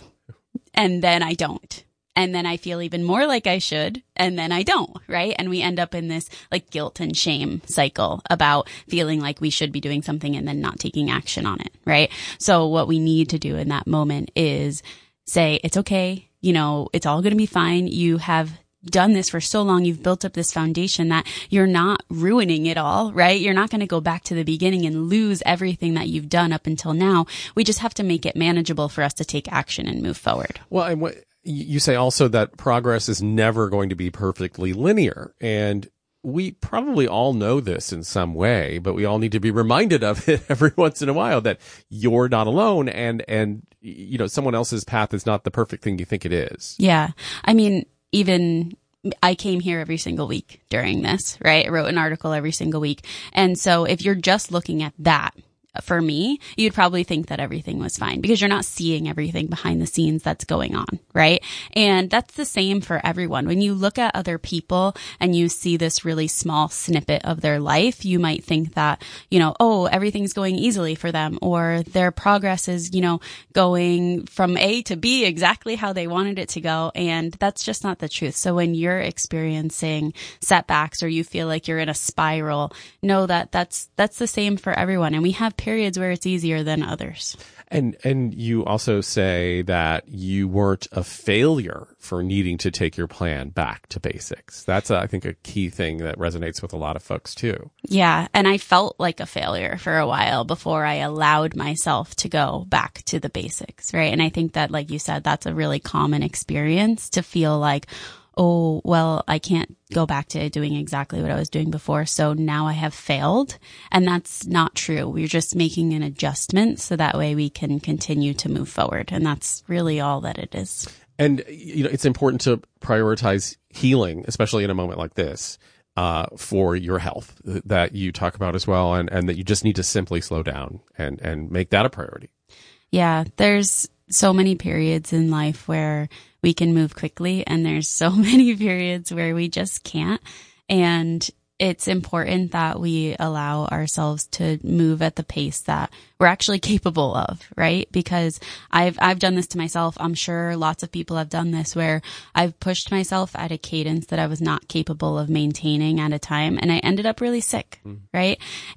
and then I don't. And then I feel even more like I should, and then I don't, right? And we end up in this like guilt and shame cycle about feeling like we should be doing something and then not taking action on it, right? So what we need to do in that moment is say, it's okay. You know, it's all going to be fine. You have done this for so long, you've built up this foundation that you're not ruining it all, right? You're not going to go back to the beginning and lose everything that you've done up until now. We just have to make it manageable for us to take action and move forward. Well, and what you say also that progress is never going to be perfectly linear. And we probably all know this in some way, but we all need to be reminded of it every once in a while that you're not alone and, and, you know, someone else's path is not the perfect thing you think it is. Yeah. I mean, even I came here every single week during this, right? I wrote an article every single week. And so if you're just looking at that, for me, you'd probably think that everything was fine because you're not seeing everything behind the scenes that's going on, right? And that's the same for everyone. When you look at other people and you see this really small snippet of their life, you might think that, you know, oh, everything's going easily for them, or their progress is, you know, going from A to B exactly how they wanted it to go. And that's just not the truth. So when you're experiencing setbacks or you feel like you're in a spiral, know that that's, that's the same for everyone. And we have periods where it's easier than others. And and you also say that you weren't a failure for needing to take your plan back to basics. That's, uh, I think, a key thing that resonates with a lot of folks, too. Yeah. And I felt like a failure for a while before I allowed myself to go back to the basics, right? And I think that, like you said, that's a really common experience to feel like, oh, well, I can't go back to doing exactly what I was doing before. So now I have failed. And that's not true. We're just making an adjustment so that way we can continue to move forward. And that's really all that it is. And, you know, it's important to prioritize healing, especially in a moment like this, uh, for your health that you talk about as well. And, and that you just need to simply slow down and, and make that a priority. Yeah, there's so many periods in life where we can move quickly, and there's so many periods where we just can't. And it's important that we allow ourselves to move at the pace that we're actually capable of, right? Because I've I've done this to myself. I'm sure lots of people have done this, where I've pushed myself at a cadence that I was not capable of maintaining at a time, and I ended up really sick, mm. right?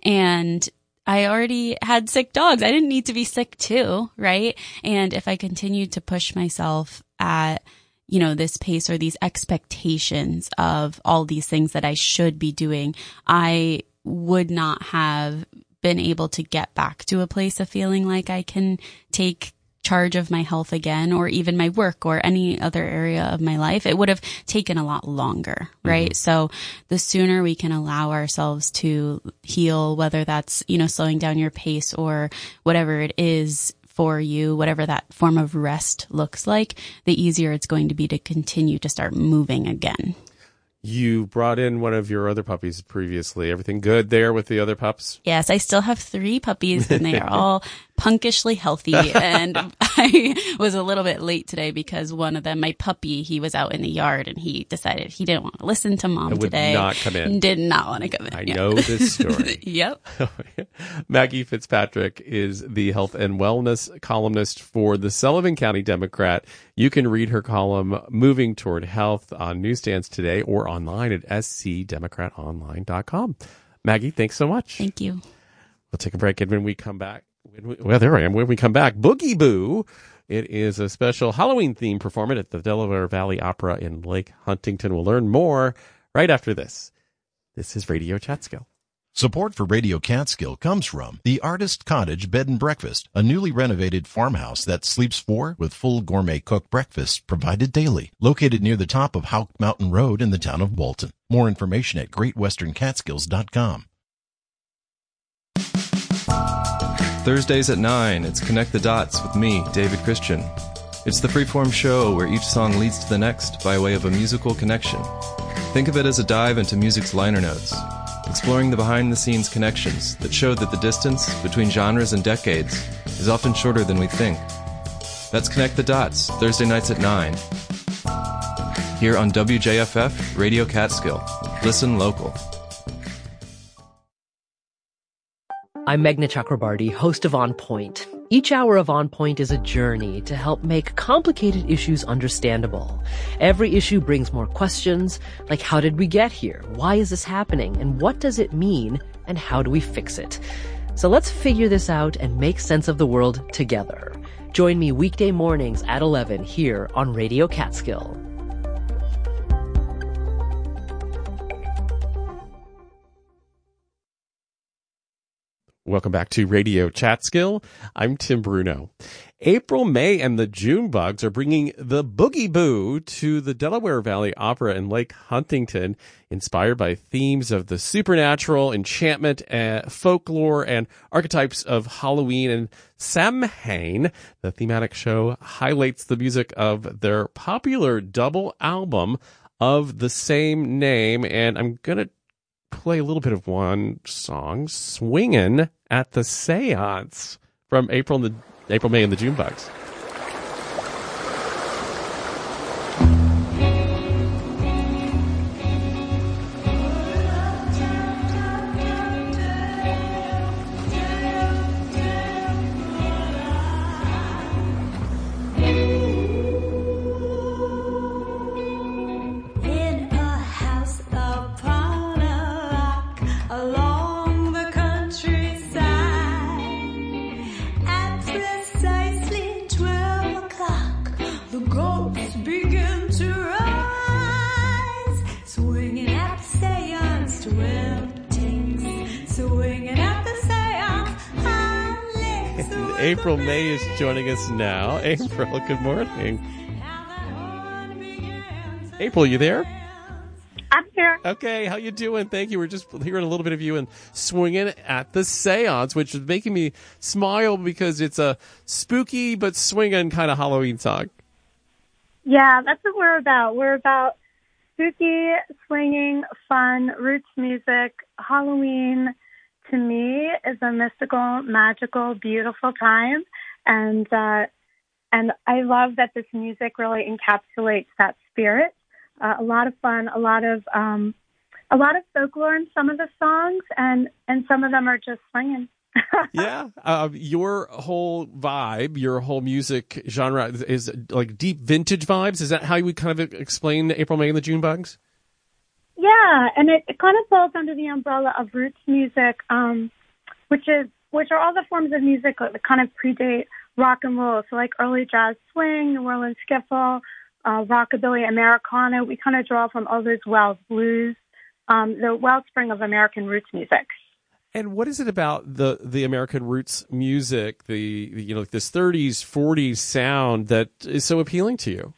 And I already had sick dogs. I didn't need to be sick too, right? And if I continued to push myself at, you know, this pace or these expectations of all these things that I should be doing, I would not have been able to get back to a place of feeling like I can take charge of my health again, or even my work or any other area of my life. It would have taken a lot longer, right? Mm-hmm. So the sooner we can allow ourselves to heal, whether that's, you know, slowing down your pace or whatever it is for you, whatever that form of rest looks like, the easier it's going to be to continue to start moving again. You brought in one of your other puppies previously. Everything good there with the other pups? Yes, I still have three puppies, and they are all punkishly healthy. And I was a little bit late today because one of them, my puppy, he was out in the yard and he decided he didn't want to listen to mom would today. Not come in. Did not want to come in. I yeah. know this story. Yep. Maggie Fitzpatrick is the health and wellness columnist for the Sullivan County Democrat. You can read her column Moving Toward Health on newsstands today or online at s c democrat online dot com. Maggie, thanks so much. Thank you. We'll take a break, and when we come back, when we, well, there I am. When we come back, Boogie Boo. It is a special Halloween theme performance at the Delaware Valley Opera in Lake Huntington. We'll learn more right after this. This is Radio Catskill. Support for Radio Catskill comes from the Artist Cottage Bed and Breakfast, a newly renovated farmhouse that sleeps four with full gourmet cooked breakfasts provided daily. Located near the top of Houck Mountain Road in the town of Walton. More information at great western catskills dot com. Thursdays at nine, it's Connect the Dots with me, David Christian. It's the freeform show where each song leads to the next by way of a musical connection. Think of it as a dive into music's liner notes, exploring the behind-the-scenes connections that show that the distance between genres and decades is often shorter than we think. That's Connect the Dots, Thursday nights at nine. Here on W J F F, Radio Catskill. Listen local. I'm Meghna Chakrabarty, host of On Point. Each hour of On Point is a journey to help make complicated issues understandable. Every issue brings more questions, like how did we get here? Why is this happening? And what does it mean? And how do we fix it? So let's figure this out and make sense of the world together. Join me weekday mornings at eleven here on Radio Catskill. Welcome back to Radio Catskill. I'm Tim Bruno. April, May, and the June bugs are bringing the Boogie Boo to the Delaware Valley Opera in Lake Huntington, inspired by themes of the supernatural, enchantment, uh, folklore, and archetypes of Halloween and Samhain. The thematic show highlights the music of their popular double album, of the same name. And I'm going to play a little bit of one song, Swingin' at the Seance, from April, and the, April, May, and the June Bugs. April May is joining us now. April, good morning. April, you there? I'm here. Okay, how you doing? Thank you. We're just hearing a little bit of you and Swinging at the Seance, which is making me smile because it's a spooky but swinging kind of Halloween song. Yeah, that's what we're about. We're about spooky, swinging, fun, roots music. Halloween, to me, is a mystical, magical, beautiful time, and uh, and I love that this music really encapsulates that spirit. Uh, a lot of fun, a lot of um, a lot of folklore in some of the songs, and, and some of them are just swinging. Yeah, uh, your whole vibe, your whole music genre is like deep vintage vibes. Is that how you would kind of explain April, May, and the June Bugs? Yeah, and it, it kind of falls under the umbrella of roots music, um, which is which are all the forms of music that kind of predate rock and roll. So like early jazz swing, New Orleans skiffle, uh, rockabilly, Americana. We kind of draw from all those Wells blues, um, the wellspring of American roots music. And what is it about the, the American roots music, the, the you know this thirties, forties sound that is so appealing to you?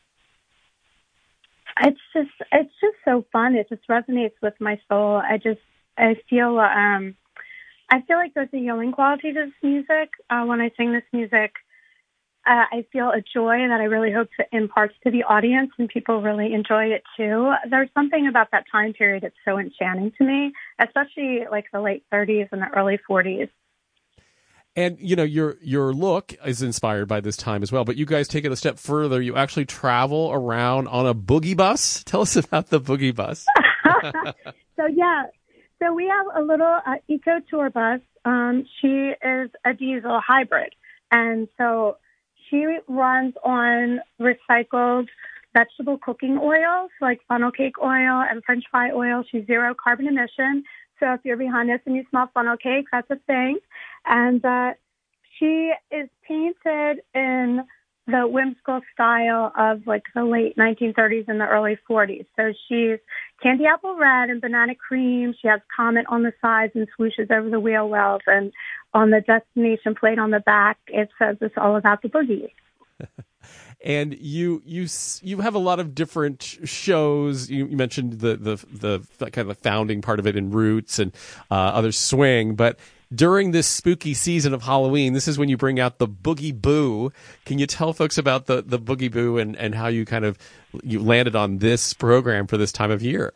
It's just it's just so fun. It just resonates with my soul. I just I feel um I feel like there's a healing quality to this music. Uh, when I sing this music, uh, I feel a joy that I really hope to impart to the audience, and people really enjoy it too. There's something about that time period that's so enchanting to me, especially like the late thirties and the early forties. And, you know, your your look is inspired by this time as well, but you guys take it a step further. You actually travel around on a boogie bus. Tell us about the boogie bus. So, yeah. So we have a little uh, eco tour bus. Um, she is a diesel hybrid. And so she runs on recycled vegetable cooking oils, like funnel cake oil and French fry oil. She's zero carbon emission. So if you're behind us and you smell funnel cake, that's a thing. And uh, she is painted in the whimsical style of like the late nineteen thirties and the early forties. So she's candy apple red and banana cream. She has comet on the sides and swooshes over the wheel wells. And on the destination plate on the back, it says it's all about the boogie. And you you you have a lot of different shows. You, you mentioned the, the the kind of the founding part of it in Roots and uh, other swing. But during this spooky season of Halloween, this is when you bring out the Boogie Boo. Can you tell folks about the, the Boogie Boo and, and how you kind of you landed on this program for this time of year?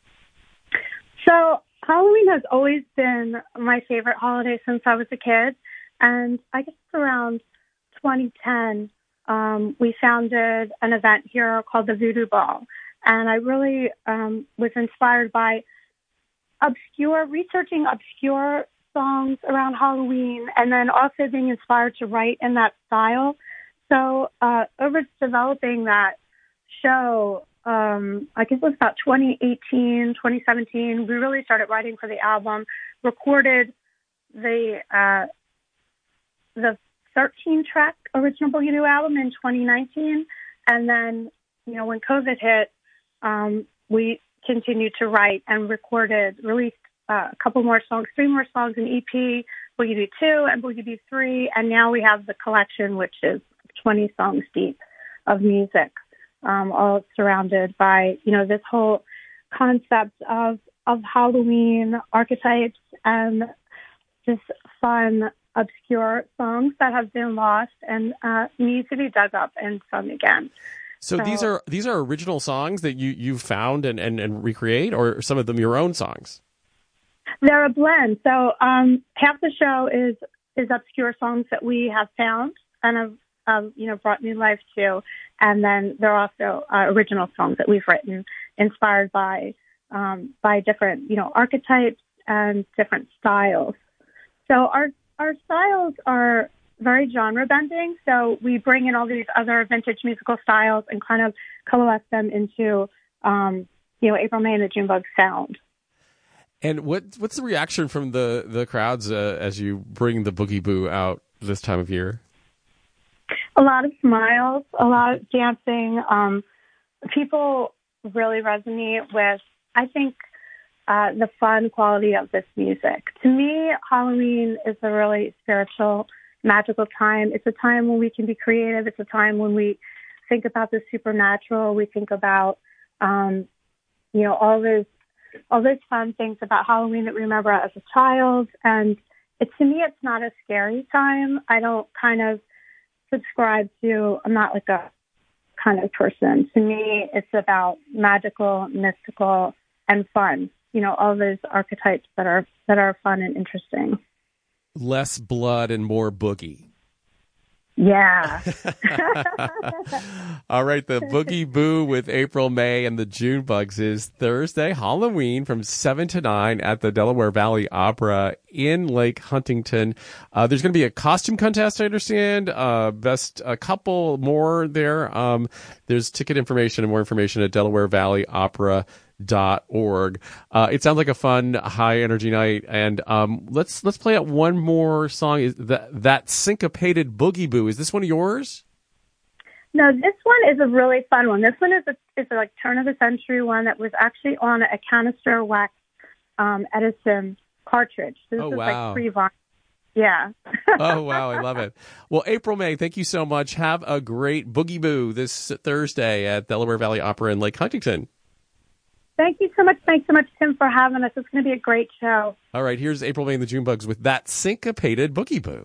So Halloween has always been my favorite holiday since I was a kid. And I guess around twenty ten, Um, we founded an event here called the Voodoo Ball. And I really um, was inspired by obscure, researching obscure songs around Halloween, and then also being inspired to write in that style. So uh, over developing that show, um, I guess it was about twenty eighteen, twenty seventeen, we really started writing for the album, recorded the uh, the thirteen-track original Boogie Doo album in twenty nineteen. And then, you know, when COVID hit, um, we continued to write and recorded, released uh, a couple more songs, three more songs in E P, Boogie Doo two and Boogie Doo three. And now we have the collection, which is twenty songs deep of music, um, all surrounded by, you know, this whole concept of, of Halloween archetypes and just fun, obscure songs that have been lost and uh, need to be dug up and sung again. So, so these are these are original songs that you you found and, and, and recreate, or some of them your own songs? They're a blend. So um, half the show is is obscure songs that we have found and have um, you know brought new life to, and then there are also uh, original songs that we've written inspired by um, by different you know archetypes and different styles. So our our styles are very genre bending. So we bring in all these other vintage musical styles and kind of coalesce them into, um, you know, April, May, and the June Bug sound. And what what's the reaction from the the crowds uh, as you bring the Boogie Boo out this time of year? A lot of smiles, a lot of dancing. Um, people really resonate with, I think, uh, the fun quality of this music. To me, Halloween is a really spiritual, magical time. It's a time when we can be creative. It's a time when we think about the supernatural. We think about, um, you know, all those all those fun things about Halloween that we remember as a child. And it, to me, it's not a scary time. I don't kind of subscribe to. I'm not like a kind of person. To me, it's about magical, mystical, and fun. You know, all those archetypes that are that are fun and interesting. Less blood and more boogie. Yeah. All right, the Boogie Boo with April, May, and the June Bugs is Thursday, Halloween, from seven to nine at the Delaware Valley Opera in Lake Huntington. Uh, there's going to be a costume contest, I understand. Uh, best a couple more there. Um, there's ticket information and more information at Delaware Valley Opera dot org. Uh, it sounds like a fun, high energy night, and um, let's let's play out one more song. Is that that syncopated Boogie Boo? Is this one of yours? No, this one is a really fun one. This one is a is a like turn of the century one that was actually on a canister wax um, Edison cartridge. So this oh is wow! Like pre-vinyl. Yeah. Oh wow, I love it. Well, April, May, thank you so much. Have a great Boogie Boo this Thursday at Delaware Valley Opera in Lake Huntington. Thank you so much. Thanks so much, Tim, for having us. It's going to be a great show. All right, here's April, May, and the June Bugs with that syncopated Boogie Boo.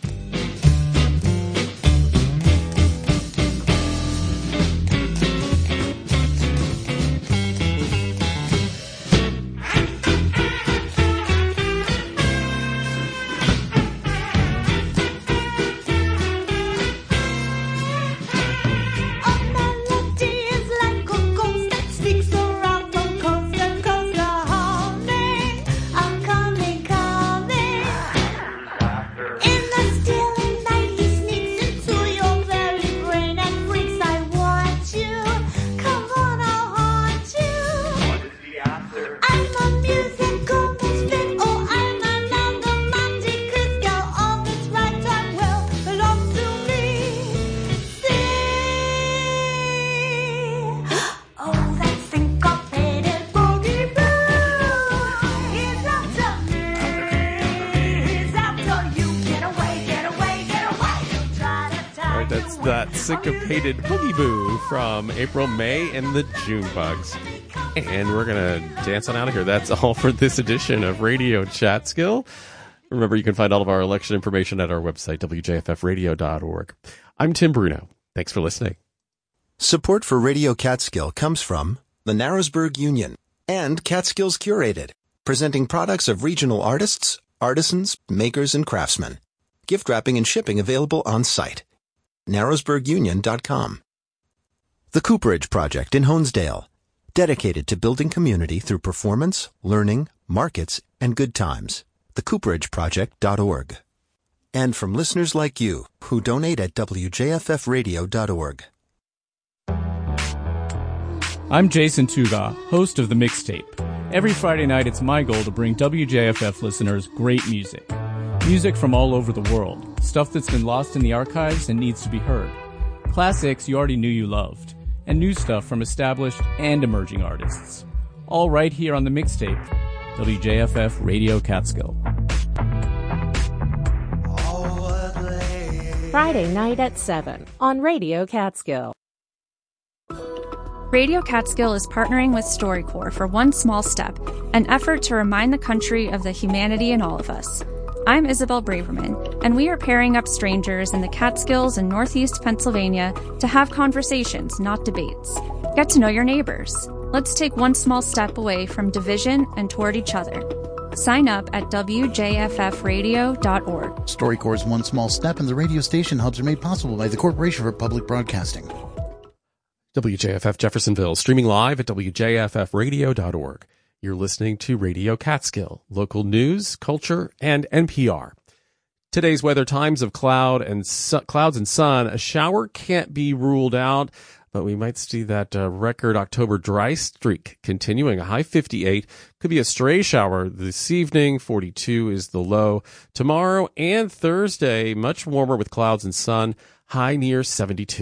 That syncopated Boogie Boo from April, May, and the June Bugs. And we're going to dance on out of here. That's all for this edition of Radio Chatskill. Remember, you can find all of our election information at our website, W J F F radio dot org. I'm Tim Bruno. Thanks for listening. Support for Radio Catskill comes from the Narrowsburg Union and Catskills Curated, presenting products of regional artists, artisans, makers, and craftsmen. Gift wrapping and shipping available on site. narrowsburg union dot com. The Cooperage Project in Honesdale, dedicated to building community through performance, learning, markets, and good times. the cooperage project dot org. And from listeners like you who donate at W J F F radio dot org. I'm Jason Tuga, host of The Mixtape. Every Friday night, it's my goal to bring W J F F listeners great music. Music from all over the world. Stuff that's been lost in the archives and needs to be heard. Classics you already knew you loved. And new stuff from established and emerging artists. All right here on The Mixtape. W J F F Radio Catskill. Friday night at seven on Radio Catskill. Radio Catskill is partnering with StoryCorps for One Small Step, an effort to remind the country of the humanity in all of us. I'm Isabel Braverman, and we are pairing up strangers in the Catskills and Northeast Pennsylvania to have conversations, not debates. Get to know your neighbors. Let's take one small step away from division and toward each other. Sign up at W J F F radio dot org. StoryCorps' One Small Step and the radio station hubs are made possible by the Corporation for Public Broadcasting. W J F F Jeffersonville, streaming live at W J F F radio dot org. You're listening to Radio Catskill, local news, culture, and N P R. Today's weather: times of cloud and su- clouds and sun. A shower can't be ruled out, but we might see that uh, record October dry streak continuing. A high fifty-eight. Could be a stray shower this evening. forty-two is the low. Tomorrow and Thursday, much warmer with clouds and sun. High near seventy-two.